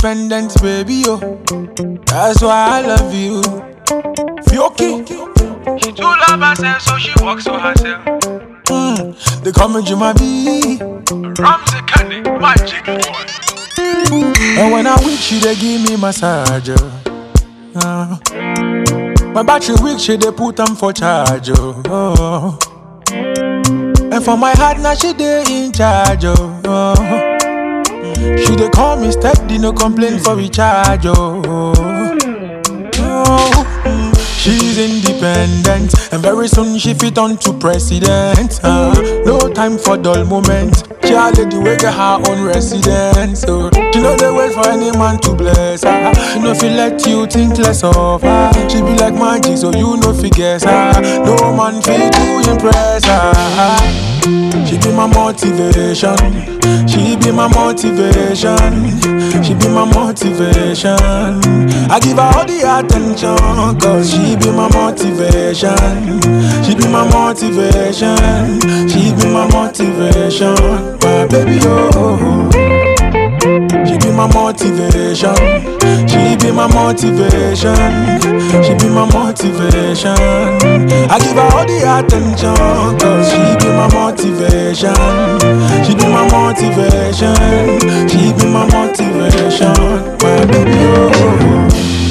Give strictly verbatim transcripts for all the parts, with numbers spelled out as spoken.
independent, baby, yo. That's why I love you. Fioki. She do love herself, so she walks for herself. Mm, they call me Jumabi. Ramsey Candy, magic boy. And when I weak, she they give me massage. Uh, my battery weak, she they put them for charge. Oh. And for my heart, now she they in charge. Oh. She they call me steady, no complaint for recharge. Oh. Oh. Mm. She's independent, and very soon she fit on to president. Uh, no time for dull moments. She a lady wey get her own residence. So she no dey wait for any man to bless her. She no fit let you think less of her. She be like magic, so you no fit guess her. No man fit to impress her. She be my motivation. She be my motivation. She be my motivation. I give her all the attention, cause she be my motivation. She be my motivation. She be my motivation. My baby, oh. She be my motivation. She be my motivation. She be my motivation. I give her all the attention, cause she be my motivation. She be my motivation. She be my motivation. My baby, oh.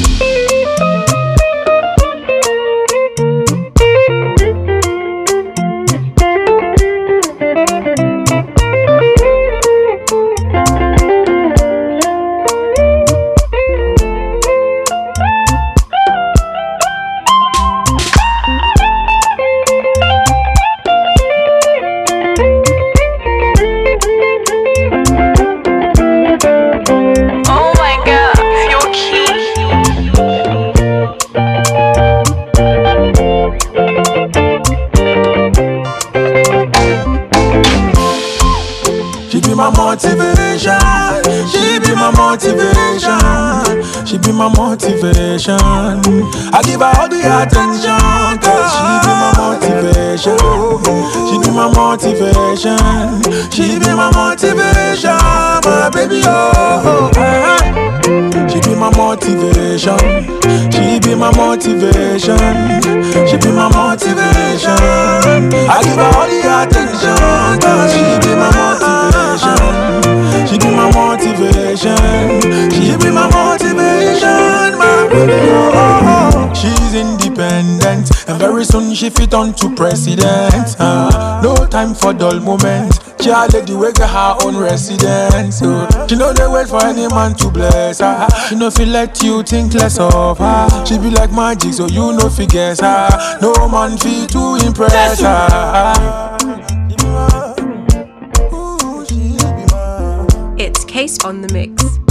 She be my motivation. She be my motivation. She be my motivation. I give her all the attention, cause she be my motivation. She be my motivation. She be my motivation. My baby, oh. She be my motivation. She be my motivation. She be my motivation. I give her all the attention, cause she be my motivation. She be my motivation. She be my motivation. My baby, oh. She's independent, and very soon she fit on to president. Uh, no time for dull moments. She a lady wey get her own residence. So she no dey wait for any man to bless her. She no fit let you think less of her. She be like magic, so you no fit guess her. No man fit to impress her. It's Case on the mix.